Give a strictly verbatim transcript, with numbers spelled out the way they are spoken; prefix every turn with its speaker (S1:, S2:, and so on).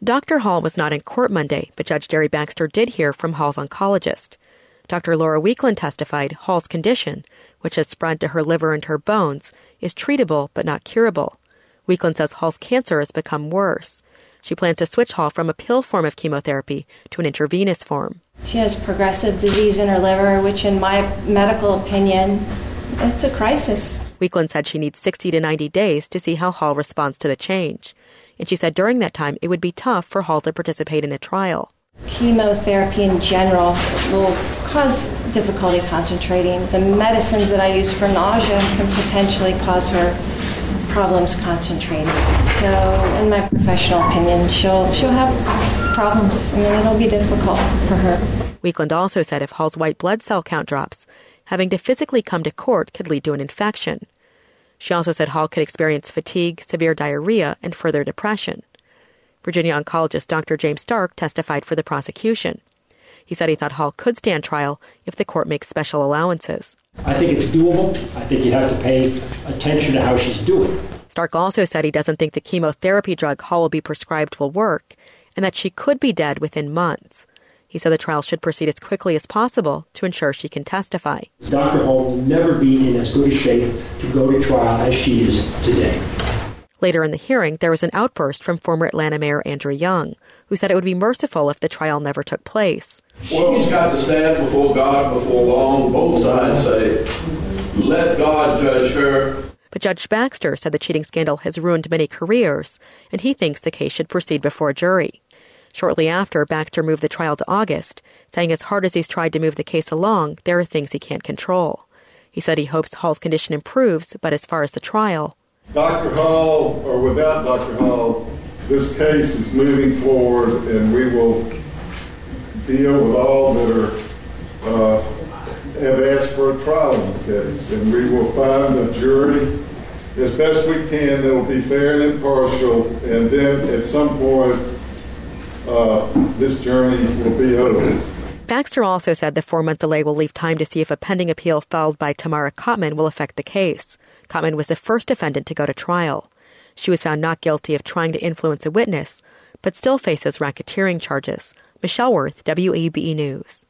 S1: Doctor Hall was not in court Monday, but Judge Jerry Baxter did hear from Hall's oncologist. Doctor Laura Weekland testified Hall's condition, which has spread to her liver and her bones, is treatable but not curable. Weekland says Hall's cancer has become worse. She plans to switch Hall from a pill form of chemotherapy to an intravenous form.
S2: She has progressive disease in her liver, which in my medical opinion, it's a crisis.
S1: Weekland said she needs sixty to ninety days to see how Hall responds to the change. And she said during that time it would be tough for Hall to participate in a trial.
S2: Chemotherapy in general will cause difficulty concentrating. The medicines that I use for nausea can potentially cause her problems concentrating. So in my professional opinion, she'll she'll have problems. I mean, it'll be difficult for her.
S1: Weekland also said if Hall's white blood cell count drops, having to physically come to court could lead to an infection. She also said Hall could experience fatigue, severe diarrhea, and further depression. Virginia oncologist Doctor James Stark testified for the prosecution. He said he thought Hall could stand trial if the court makes special allowances.
S3: I think it's doable. I think you have to pay attention to how she's doing.
S1: Stark also said he doesn't think the chemotherapy drug Hall will be prescribed will work, and that she could be dead within months. He said the trial should proceed as quickly as possible to ensure she can testify.
S3: Doctor Hall will never be in as good a shape to go to trial as she is today.
S1: Later in the hearing, there was an outburst from former Atlanta Mayor Andrew Young, who said it would be merciful if the trial never took place.
S4: She's got to stand before God before long. Both sides say, let God judge her.
S1: But Judge Baxter said the cheating scandal has ruined many careers, and he thinks the case should proceed before a jury. Shortly after, Baxter moved the trial to August, saying as hard as he's tried to move the case along, there are things he can't control. He said he hopes Hall's condition improves, but as far as the trial...
S5: Doctor Hall, or without Doctor Hall, this case is moving forward, and we will deal with all that are uh, have asked for a trial in the case, and we will find a jury as best we can that will be fair and impartial, and then at some point uh, this journey will be over.
S1: Baxter also said the four-month delay will leave time to see if a pending appeal filed by Tamara Cotman will affect the case. Cotman was the first defendant to go to trial. She was found not guilty of trying to influence a witness, but still faces racketeering charges. Michelle Worth, W A B E News.